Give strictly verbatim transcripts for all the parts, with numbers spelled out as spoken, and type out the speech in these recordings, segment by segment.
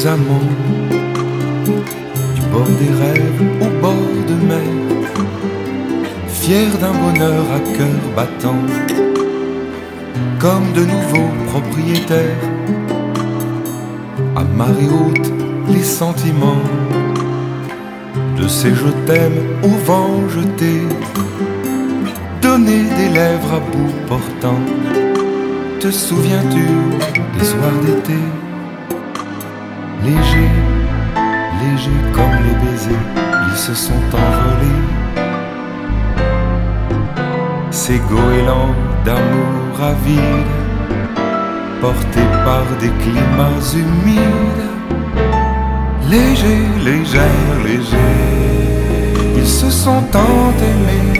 deux amants du bord des rêves au bord de mer, fiers d'un bonheur à cœur battant, comme de nouveaux propriétaires. À marée haute, les sentiments de ces je t'aime au vent jeté, donner des lèvres à bout portant. Te souviens-tu des soirs d'été, légers, légers comme les baisers, ils se sont envolés. Ces goélands d'amour avide, portés par des climats humides, légers, légers, légers, ils se sont tant aimés.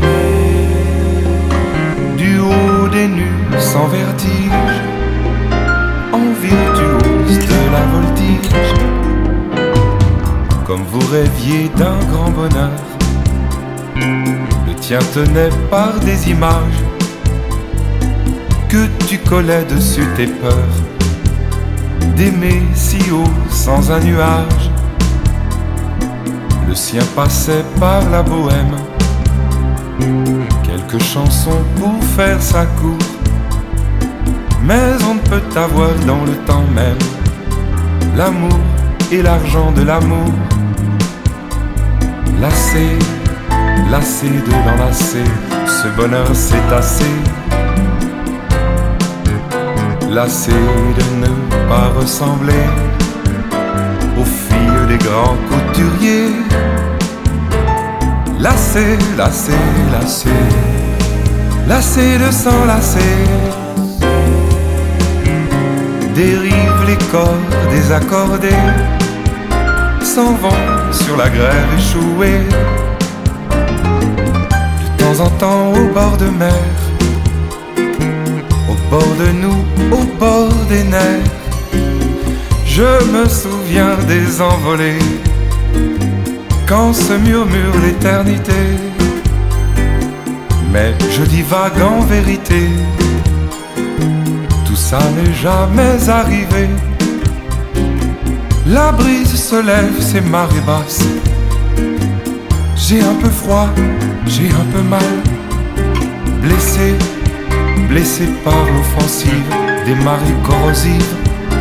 Du haut des nues sans vertige, en virtuose de la voltige, comme vous rêviez d'un grand bonheur, le tien tenait par des images que tu collais dessus tes peurs, d'aimer si haut sans un nuage. Le sien passait par la bohème, quelques chansons pour faire sa cour, mais on ne peut avoir dans le temps même l'amour et l'argent de l'amour. Lassé, lassé de l'enlacer, ce bonheur c'est assez. Lassé de ne pas ressembler aux filles des grands couturiers. Lassé, lassé, lassé, lassé de s'enlacer. Dérivent les corps désaccordés, s'en vont sur la grève échouée. De temps en temps au bord de mer, au bord de nous, au bord des nerfs, je me souviens des envolées, quand se murmure l'éternité. Mais je divague en vérité, tout ça n'est jamais arrivé. La brise se lève, c'est marée basse. J'ai un peu froid, j'ai un peu mal, blessé, blessé par l'offensive des marées corrosives,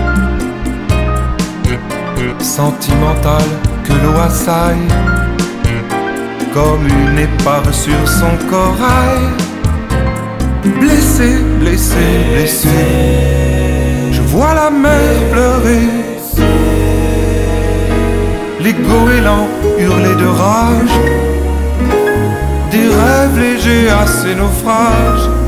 sentimental que l'eau assaille, comme une épave sur son corail. Blessé, blessé, blessé, je vois la mer pleurer, les goélands hurler de rage, des rêves légers à ces naufrages.